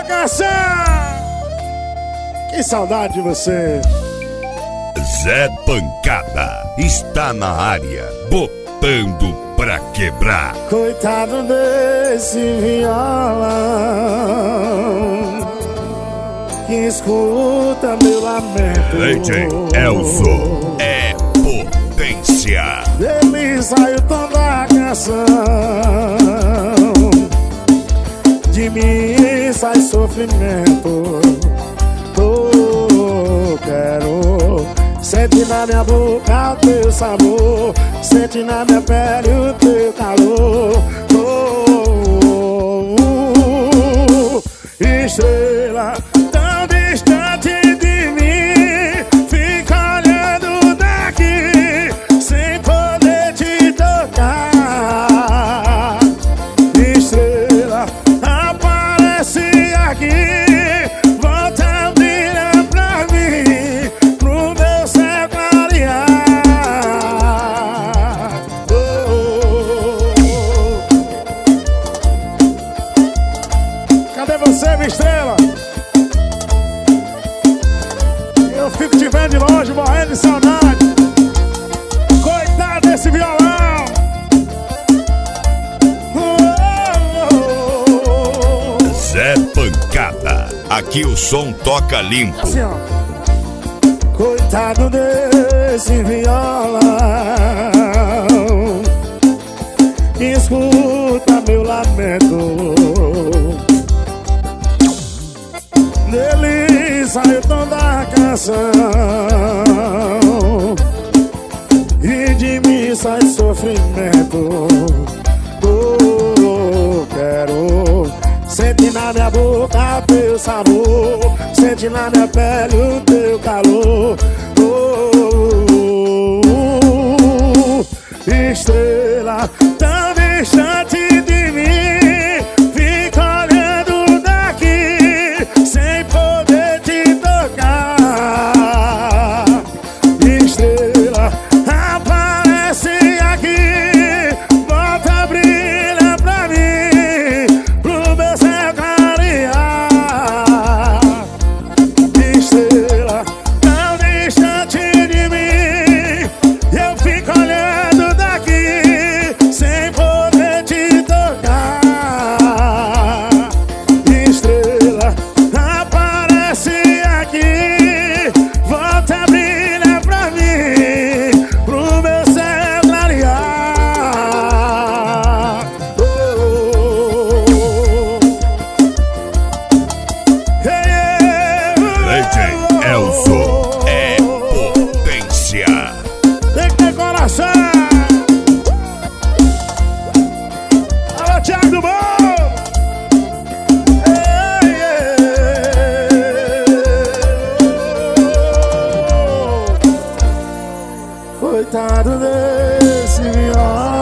Cação! Que saudade de você. Zé Pancada está na área, botando pra quebrar. Coitado desse violão que escuta meu lamento. DJ Elzo é potência. Dele sai o tom da canção, de mim sai sofrimento. Quero sentir na minha boca o teu sabor, sentir na minha pele o teu calor. Estrela tão distante de mim, fica olhando daqui sem poder te tocar. Estrela aparece aqui, volta a brilhar pra mim, pro meu céu clarear. Cadê você, minha estrela? Eu fico te vendo de longe, morrendo de saudade. Coitado desse violão. Zé Pancada, aqui o som toca limpo. Assim, ó. Coitado desse violão, escuta meu lamento. Dele sai o tom da canção, e de mim sai sofrimento. Quero sentir na minha boca o teu sabor, sentir na minha pele o teu calor. Estrela tão distante de mim, fica olhando daqui sem poder te tocar. Estrela aparece aqui, volta a brilhar pra mim, pro meu céu clarear. Estrela tão distante de mim, eu fico olhando daqui sem poder te tocar. Estrela aparece aqui, volta a brilhar pra mim, pro meu céu clarear. DJ Elzo é potência. Tem que ter coração. Alô, Thiago do Bom. Coitado desse violão